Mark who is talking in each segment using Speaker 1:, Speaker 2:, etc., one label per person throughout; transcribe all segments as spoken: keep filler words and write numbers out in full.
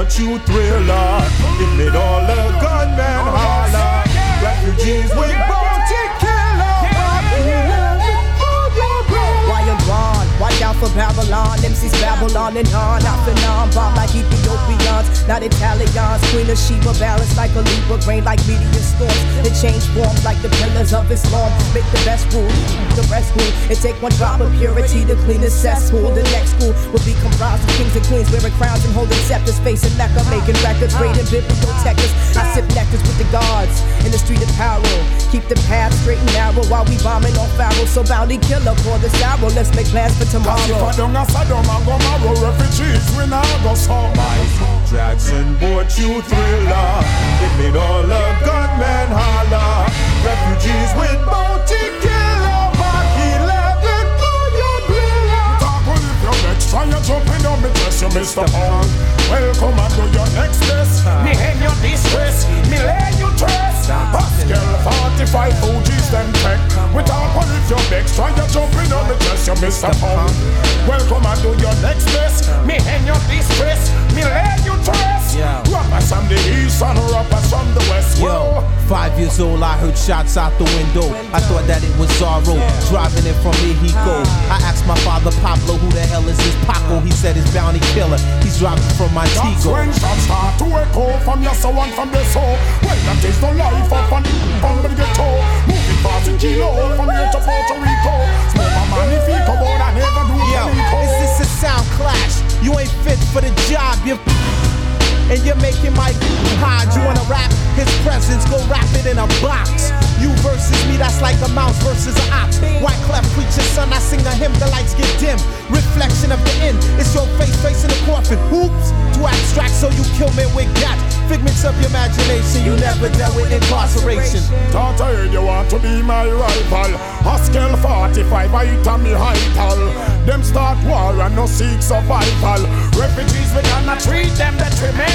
Speaker 1: bought you Thriller. It made all the gunmen holler. Refugees with bounty killer.
Speaker 2: Why I'm gone? Watch out for Babylon. M Cs Babylon and on. Out and on. Bomb like Ethiopians. Not Italians. Queen of Sheba. Balanced like a Libra. Rain like meteor storms. It change forms like the pillars of Islam. Make the best rule. The rest rule. It take one drop of purity to clean the cesspool. The next school will be comprised of kings and queens wearing crowns and holding scepters. Facing Mecca. Making records. Raiding bibliotechists. I sip nectars with the guards. In the street of power. Keep the path straight and narrow while we bombing on Pharaoh. So bounty killer for the arrow. Let's make plans for tomorrow.
Speaker 1: Refugees, we now go so. Michael Jackson bought you Thriller. It made all the gunmen holler. Refugees with bounty killer. Mark eleven for your thriller. Talk with your next try you jumping on me dress, you Mister Punk. Welcome and do your next best. Me hang your distress, me lay you dress. Pascal forty-five Fugees them tech. We talk with your next try you jumping on me dress, you Mister Punk. Welcome and do your next best. Me hang your distress, me lay you dress.
Speaker 3: Yeah.
Speaker 1: Rappers from the east and rappers from the west.
Speaker 3: Yo, five years old, I heard shots out the window. I thought that it was Zorro, driving it from Mexico. I asked my father Pablo, who the hell is this Paco? He said it's bounty killer. He's driving from Montego.
Speaker 1: That's when shots start to echo from your soul and from the soul. Well, that is the life of an from the ghetto. Moving fast in kilo from here to Puerto Rico. Smoke a magnifico, but I never do.
Speaker 3: Yo, is this a sound clash? You ain't fit for the job, you and you're making my hide. You wanna rap? His presence, go rap it in a box. You versus me, that's like a mouse versus an ox. White clef preacher, son, I sing a hymn, the lights get dim. Reflection of the end, it's your face facing the coffin. Hoops, too abstract, so you kill me with that. Figments of your imagination, you never dealt with incarceration.
Speaker 1: Thought I heard you want to be my rival. Haskell forty-five, I hit on me high tall. Them start war and no seek survival. Refugees, we cannot treat them detrimental.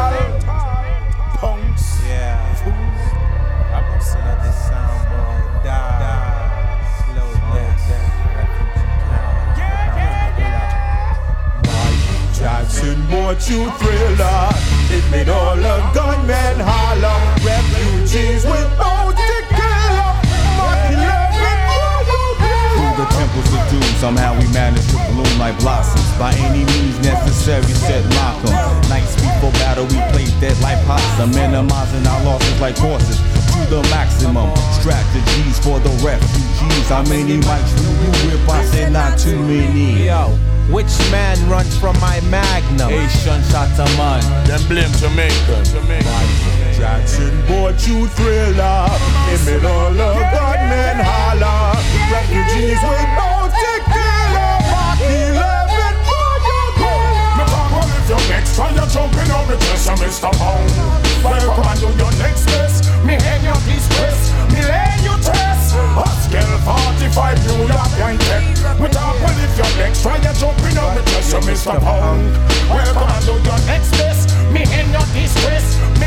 Speaker 1: Punks.
Speaker 3: Yeah. I'm gonna say this sound boy die. die. Slow down.
Speaker 1: Michael Jackson bought you Thriller. It made all the gunmen holler. Refugees with bounty killer. Mark eleven for your thriller.
Speaker 4: Through the temples of doom, somehow we managed to bloom like blossoms. By any means necessary, said Malcolm. Nights before battle, we played dead like possum, minimizing our losses like horses to the maximum. Strategies for the refugees. How many mics do you whip? I said not too many.
Speaker 3: Yo, which man runs from my magnum?
Speaker 4: Asian shot a man.
Speaker 1: Them blame Jamaica. Michael Jackson bought you Thriller. It made all the gunmen holler. Refugees with bounty killer. Mark eleven for your thriller. Me talk on if your next try you jumping on me dress, you Mister Pound. Welcome and do your next best. Me hang your distress, me lay you dress. Haskell forty-five, New York, young tech. Me talk on if your next try you jumping on me dress, you Mister Pound. Welcome and do your next best. Me hang your distress,